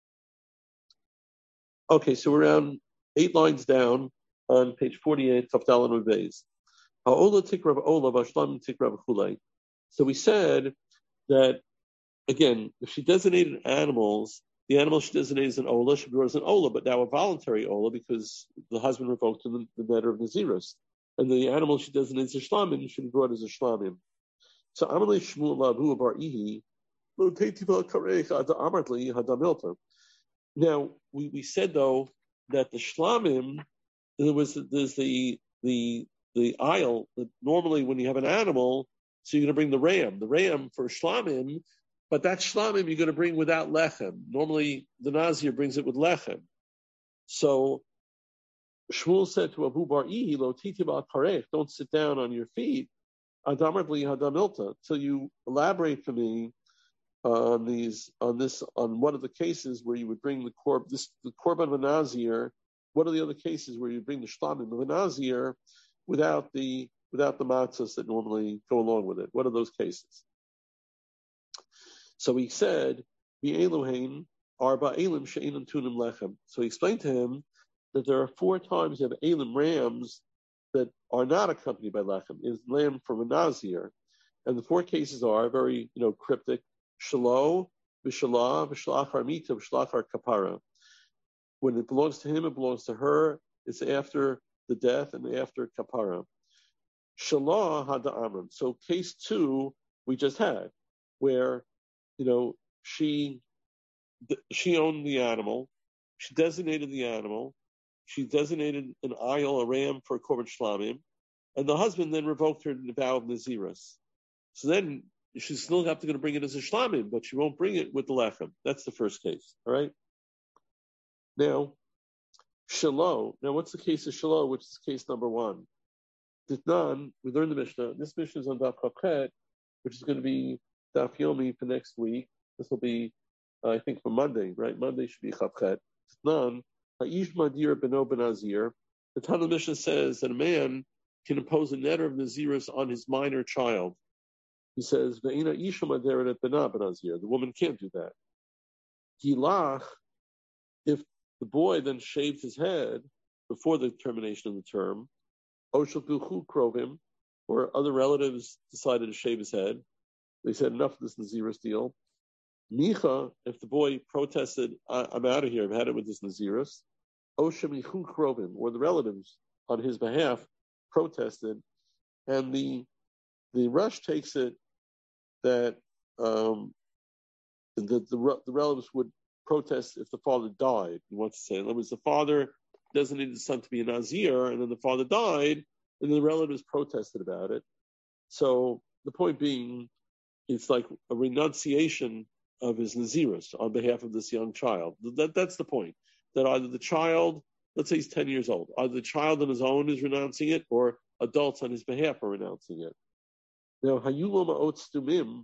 okay, so we're around eight lines down on page forty-eight, Tafdal and Beis. Ha'ola tikra v'ola v'ashlam tikra v'chulei. So we said that, again, if she designated animals, the animal she designated as an ola should be brought as an ola, but now a voluntary ola because the husband revoked the, the matter of Nazirus. And the animal she designates as shlamim should be brought as a shlamim. So Amalei Shmuel Lavu Bar Ihi, Lo Teitiva Karech Ada Amartli Hadamilta. Now, we, we said, though, that the shlamim, there was there's the the the aisle that normally when you have an animal, so you're going to bring the ram, the ram for shlamim, but that shlamim you're going to bring without lechem. Normally, the Nazir brings it with lechem. So Shmuel said to Abu Bar Ihi, Lo titib al karech, don't sit down on your feet, Adamartli Hadamilta, till you elaborate for me on these, on this, on one of the cases where you would bring the korb, this the korban of a Nazir. What are the other cases where you bring the shlamim of a Nazir without the without the matzahs that normally go along with it? What are those cases? So he said, "V'eluhein arba elim she'enim tunim lechem." So he explained to him that there are four times you have elim rams that are not accompanied by lechem, is lamb from a Nazir, and the four cases are very, you know, cryptic. Shalo, v'shalah, v'shalachar mita, v'shalachar kapara. When it belongs to him, it belongs to her. It's after the death and after kapara. Shalah hada amram. So case two we just had, where, you know, she she owned the animal, she designated the animal, she designated an ayil, a ram for korban shlamim, and the husband then revoked her the vow of Nazirus. So then she's still have to going to bring it as a shlamim, but she won't bring it with the lechem. That's the first case. All right. Now, shalo. Now, what's the case of shalo? Which is case number one. Ditnan, we learned the Mishnah. This Mishnah is on Daf Chachet, which is going to be Daf Yomi for next week. This will be, uh, I think, for Monday, right? Monday should be Chachet. Ditnan, ha'ish madir beno benazir. The Tana Mishnah says that a man can impose a netter of Nazirus on his minor child. He says, "Ve'ina isha maderet bena benazir." The woman can't do that. Gilach, if the boy then shaved his head before the termination of the term, Oshel Buchu Krovim, or other relatives decided to shave his head. They said, enough of this Nazirus deal. Micha, if the boy protested, I'm out of here, I've had it with this Nazirus. Oshel Michu Krovim, or the relatives on his behalf protested, and the the Rush takes it that um, the, the the relatives would protest if the father died. He wants to say, in other words, the father designated the son to be a Nazir, and then the father died, and the relatives protested about it. So the point being, it's like a renunciation of his Nazirus on behalf of this young child. That, that's the point. That either the child, let's say he's ten years old, either the child on his own is renouncing it, or adults on his behalf are renouncing it. Now, Hayulo Ma'ot Stumim,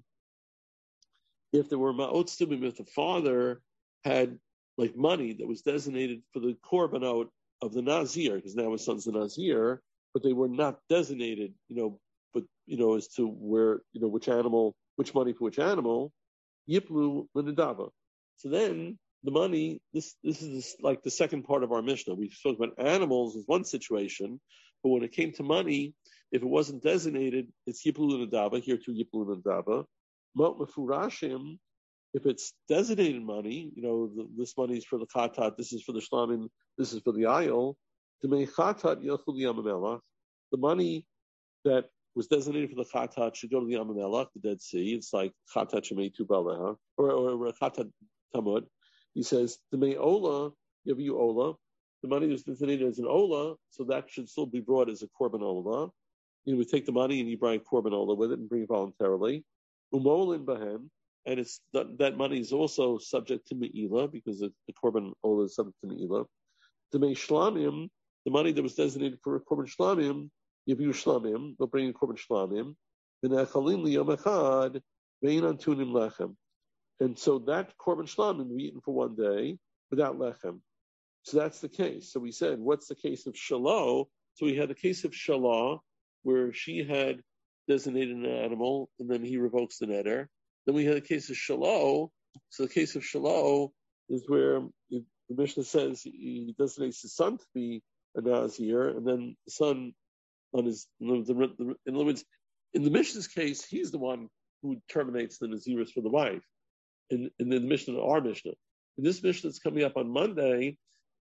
if there were Ma'ot Stumim, if the father had like money that was designated for the korbanot of the Nazir, because now his son's the Nazir, but they were not designated, you know, but, you know, as to where, you know, which animal, which money for which animal, Yiplu L'Nedava. So then the money, this this is like the second part of our Mishnah. We spoke about animals is one situation, but when it came to money, if it wasn't designated, it's Yiplu Nadava, here too Yiplu Nadava. Mot Mefurashim, if it's designated money, you know, the, this money is for the Khatat, this is for the Shlamim, this is for the Ayil, to make Khatat Yachul Yamamelach, the money that was designated for the Khatat should go to the Yamamelach, the Dead Sea. It's like Khatat Shemei Tu Baleha, or, or, or Khatat Tamud. He says, the May Ola, Yavu Ola, the money was designated as an Ola, so that should still be brought as a Korban Ola. You would take the money and you bring Korban Ola with it and bring it voluntarily. Umolin Bahem, and it's that, that money is also subject to Me'ila, because the, the Korban Ola is subject to Me'ila. The May Shlamim, the money that was designated for a Korban Shlamim, Yavu Shlamim, they'll bring a Korban Shlamim. V'nechalim liyom echad, ve'in antunim lechem. And so that Korban Shlamim we eaten for one day without lechem. So that's the case. So we said, what's the case of Shalah? So we had a case of Shalah where she had designated an animal and then he revokes the neder. Then we had a case of Shalah. So the case of Shalah is where the Mishnah says he designates his son to be a Nazir, and then the son on his, in other words, in the Mishnah's case, he's the one who terminates the Nazirus for the wife. In, in the Mishnah, our Mishnah. In this Mishnah that's coming up on Monday,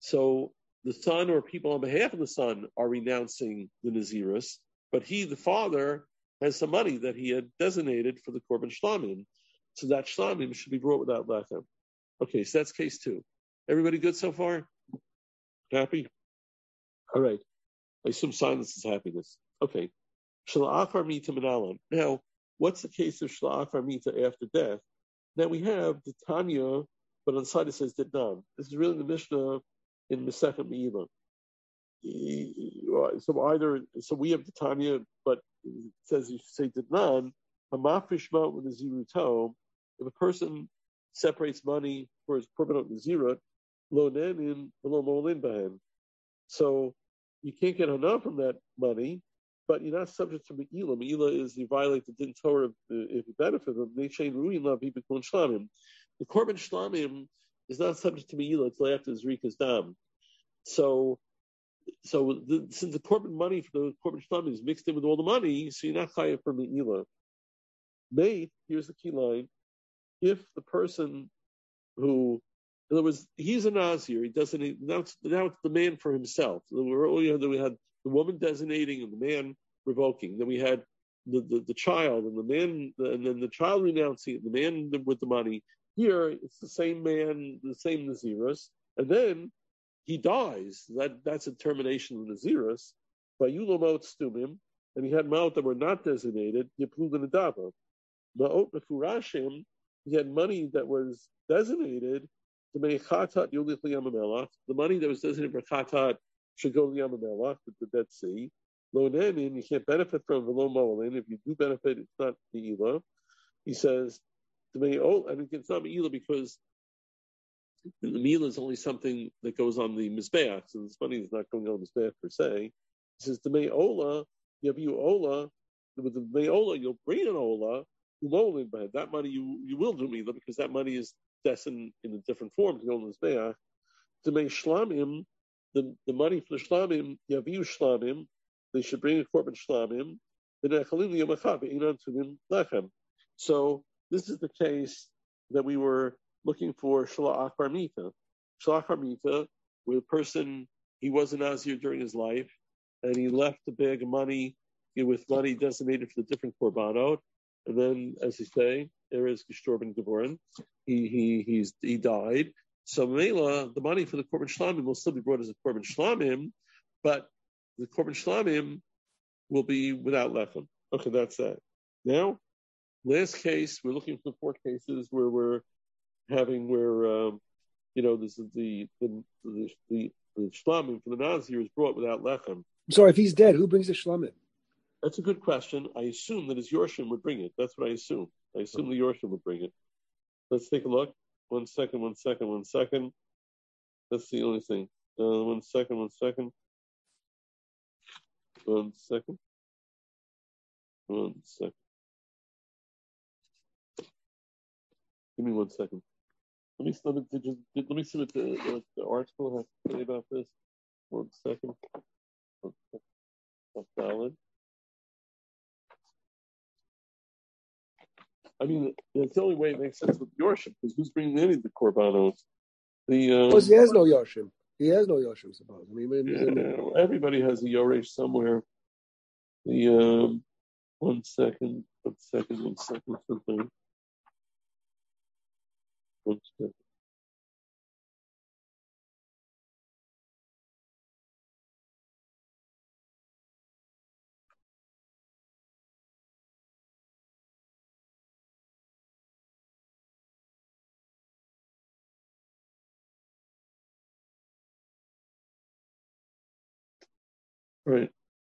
so the son or people on behalf of the son are renouncing the Nazirus, but he, the father, has some money that he had designated for the Korban Shlamim. So that Shlamim should be brought without lechem. Okay, so that's case two. Everybody good so far? Happy? All right. I assume silence is happiness. Okay. Shla'achar mita menalan. Now, what's the case of Shla'achar mita after death? Now we have the Tanya, but on the side it says Ditnan. This is really the Mishnah in Masechet Me'ila. So either, so we have the Tanya, but it says you say Ditnan, Hamafrishma with the Ziruto, if a person separates money for his permanent Nazirut, lo nenin, lo molin bahem. So you can't get enough from that money, but you're not subject to Me'ila. Me'ila is you violate the Din Torah if you benefit from it. The Korban Shlamim is not subject to Me'ila until after Zrika's Dam. So, so the, since the Korban money for the Korban Shlamim is mixed in with all the money, so you're not chayav for Me'ila. Mate, here's the key line. If the person who, in other words, he's a Nazir, he doesn't, now it's, now it's the man for himself. Earlier we had the woman designating and the man revoking. Then we had the, the, the child and the man, and then the child renouncing it, the man with the money. Here, it's the same man, the same Nazirus, and then he dies. That That's a termination of Nazirus. By Yulomot Stumim, and he had Ma'ot that were not designated, Yiplu Nadava. Ma'ot Mefurashim, he had money that was designated to make Chatat Yulich Yamamelach. The money that was designated for Chatat should go to Yamamelach, the Dead Sea. Lo nenin, you can't benefit from Velo Mo'olin. If you do benefit, it's not Me'ila. He says, to Me'ol, and it's not Me'ila because the Me'ila is only something that goes on the Mizbeach, so this money is not going on the Mizbeach per se. He says, to Me'ola, you have you Ola, with the Me'ola, you'll bring an Ola, Umolin, but that money you, you will do Me'ila because that money is destined in a different form to go on the Mizbeach. To Me Shlamim, The, the money for the shlamim, yaviu shlamim, they should bring a korban shlamim. So this is the case that we were looking for shalach bar mita. Shalach bar mita, where the person, he was a Nazir during his life, and he left a bag of money with money designated for the different korbanot, and then, as they say, there is Gishtorben Gevorin. He he he's he died. So Mela, the money for the Korban Shlamim will still be brought as a Korban Shlamim, but the Korban Shlamim will be without lechem. Okay, that's that. Now, last case, we're looking for four cases where we're having where um, you know this is the the the, the, the Shlamim for the Nazir is brought without lechem.
I'm sorry, if he's dead, who brings the Shlamim?
That's a good question. I assume that his Yorshim would bring it. That's what I assume. I assume the Yorshim would bring it. Let's take a look. One second, one second, one second. That's the only thing. Uh, one second, one second. One second. One second. Give me one second. Let me let me, just, let me see what the, what the article has to say about this. One second. One second. That's valid. I mean, it's the only way it makes sense with Yorshim, because who's bringing any of the korbanos? The um,
because he has no Yoshim. He has no Yoshim, suppose. I mean,
yeah, everybody has a Yoresh somewhere. The um, one second, one second, one second, something. One second. Right.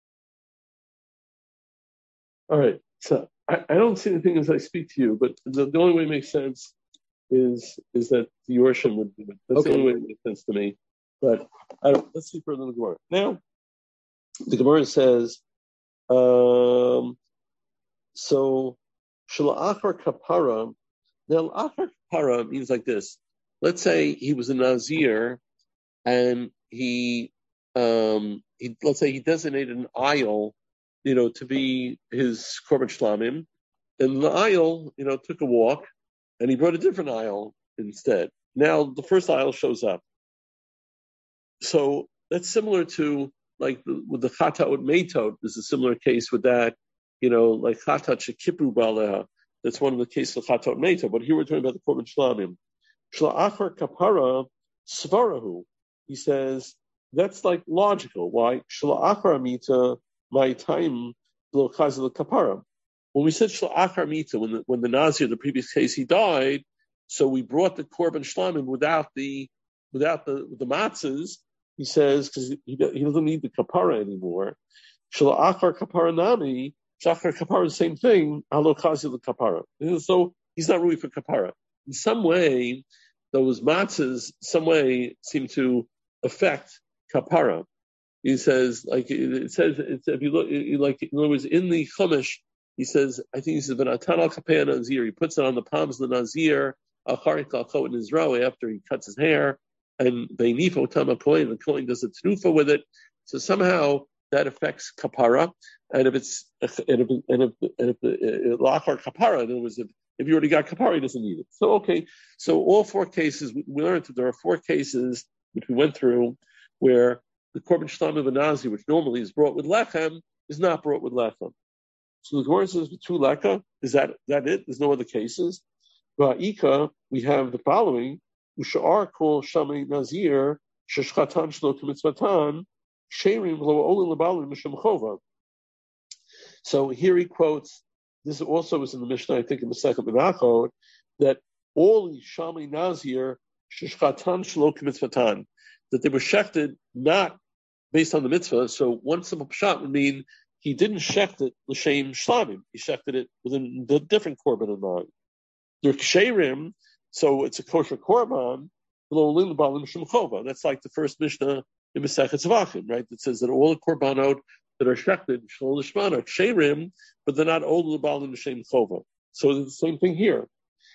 All right. So I, I don't see anything as I speak to you, but the, the only way it makes sense is is that the Yorshim would do it. That's
okay.
the only way it makes sense to me. But I don't, let's see further in the Gemara. Now, the Gemara says, um, so Shalachar Kapara. Now, Achar Kapara means like this. Let's say he was a Nazir and he, um, he let's say he designated an aisle, you know, to be his korban shlamim, and the aisle, you know, took a walk, and he brought a different aisle instead. Now the first aisle shows up. So that's similar to like the, with the chata with meitod. There's a similar case with that, you know, like chata shekipru baleha. That's one of the cases of chata with meitod. But here we're talking about the korban shlamim. Shla'achar kapara svarahu. He says that's like logical. Why? Shla'achar amita my time lo chazil kapara. When we said shla'achar mita, when the when the Nazir, the previous case, he died, so we brought the korban shlamim without the without the the matzahs. He says because he, he doesn't need the kapara anymore. Shla'achar kapara nami, shla'achar kapara the same thing. Halo chazil kapara. So he's not really for kapara. In some way, those matzahs, some way, seem to affect kapara. He says, like it says, it's, if you look, like in other words, in the Chumash, he says, I think he says, "V'natan al kapei Nazir." He puts it on the palms of the Nazir, acharik al kohen Israel, after he cuts his hair, and ve'nifo tam kohen, the kohen does a tenufa with it. So somehow that affects kapara, and if it's and if and if and if the lachar kapara, in other words, if if you already got kapara, he doesn't need it. So okay, so all four cases we learned that there are four cases which we went through where the korban shlam of a Nazir, which normally is brought with lechem, is not brought with lechem. So the Gemara says two lekha. Is that that it? There's no other cases. Va'ika, we have the following: Ushar kol shamei Nazir sheshchatan shlo k'mitzvatan sherim lo olin lebalim mishum chova. So here he quotes. This also was in the Mishnah, I think, in the second Menachot, that all shamei Nazir sheshchatan shlo k'mitzvatan, that they were shechted not based on the mitzvah. So one simple pshat would mean he didn't shecht it l'shem shlamim. He shechted it within the different korban in mind. They're ksherim, so it's a kosher korban. That's like the first Mishnah in Masechet Zvachim, right? That says that all the korbanot that are shechted shalom lishman are ksherim, but they're not old l'balim l'shem chova. So it's the same thing here.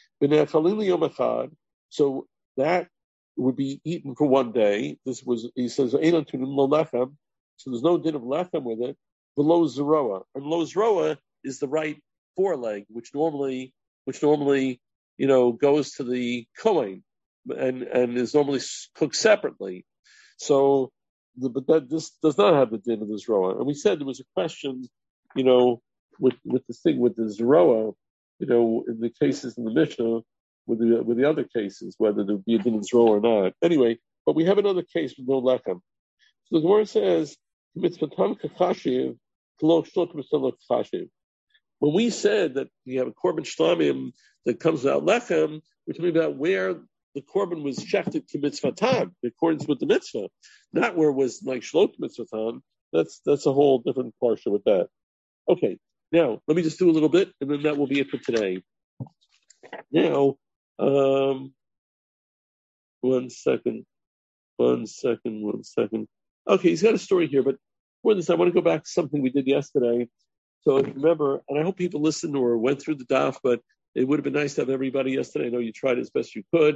So that would be eaten for one day. This was, he says, so there's no din of lechem with it. Below zeroa, and lo zeroa is the right foreleg, which normally, which normally, you know, goes to the kohen, and and is normally cooked separately. So, the, but that this does not have the din of the zeroa. And we said there was a question, you know, with with the thing with the zeroa, you know, in the cases in the Mishnah. With the with the other cases, whether there be a din of zeroa or not. Anyway, but we have another case with no lechem. So the Gemara says, when we said that you have a korban shlamim that comes out lechem, we're talking about where the korban was shechted k'mitzvatan, in accordance with the mitzvah, not where it was like shlok mitzvatan. That's that's a whole different parsha with that. Okay, now let me just do a little bit, and then that will be it for today. Now. Um, one second, one second, one second. Okay, he's got a story here, but before this, I want to go back to something we did yesterday. So if you remember, and I hope people listened or went through the daf, but it would have been nice to have everybody yesterday. I know you tried as best you could.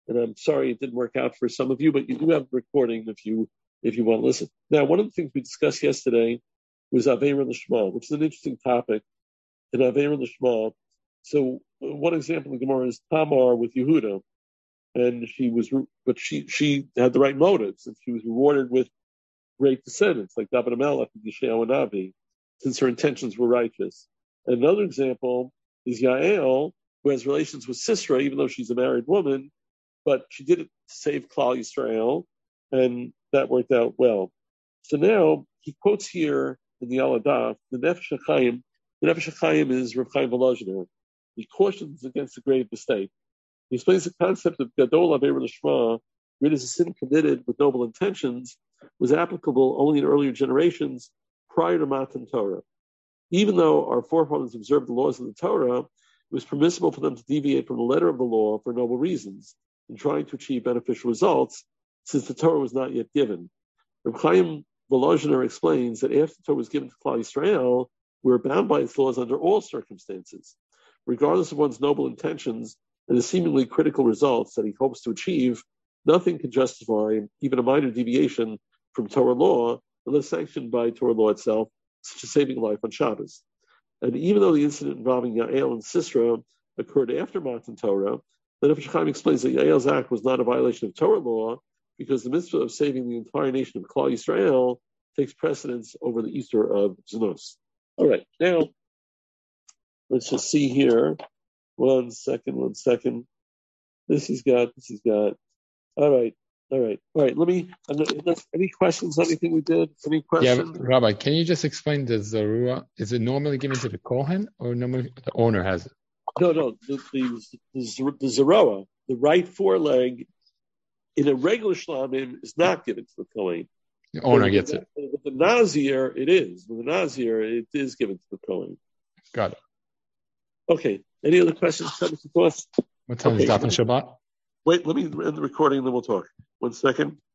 And I'm sorry it didn't work out for some of you, but you do have the recording if you if you want to listen. Now, one of the things we discussed yesterday was Aveira Lishma, which is an interesting topic. In Aveira Lishma, so one example in Gemara is Tamar with Yehuda, and she was, but she she had the right motives, and she was rewarded with great descendants like David Amelech and Yishayahu and Navi, since her intentions were righteous. And another example is Yael, who has relations with Sisera, even though she's a married woman, but she did it to save Klal Yisrael, and that worked out well. So now he quotes here in the Aladaf, the Nefesh HaChaim. The Nefesh HaChaim is Rav Chaim Volozhiner. He cautions against a grave mistake. He explains the concept of Gadol Aveira Lishma, where it is a sin committed with noble intentions, was applicable only in earlier generations prior to Matan Torah. Even though our forefathers observed the laws of the Torah, it was permissible for them to deviate from the letter of the law for noble reasons, in trying to achieve beneficial results, since the Torah was not yet given. Reb Chaim Volozhiner explains that after the Torah was given to Klal Yisrael, we were bound by its laws under all circumstances, regardless of one's noble intentions and the seemingly critical results that he hopes to achieve. Nothing can justify even a minor deviation from Torah law unless sanctioned by Torah law itself, such as saving life on Shabbos. And even though the incident involving Yael and Sisera occurred after Matan Torah, the Nefesh HaChaim explains that Yael's act was not a violation of Torah law, because the mitzvah of saving the entire nation of Klal Yisrael takes precedence over the Easter of Znos. All right, now let's just see here. One second, one second. This he's got, this he's got. All right, all right, all right. Let me, any questions, anything we did? Any questions?
Yeah, Rabbi, can you just explain the Zarua? Is it normally given to the Kohen or normally the owner has it?
No, no, the, the, the, the Zeroa, the right foreleg, in a regular Shlamim is not given to the Kohen.
The owner
but
gets
with,
it.
With the Nazir, it is. With the Nazir, it is given to the Kohen.
Got it.
Okay. Any other questions?
What time okay. is Daf on Shabbat?
Wait, let me end the recording and then we'll talk. One second.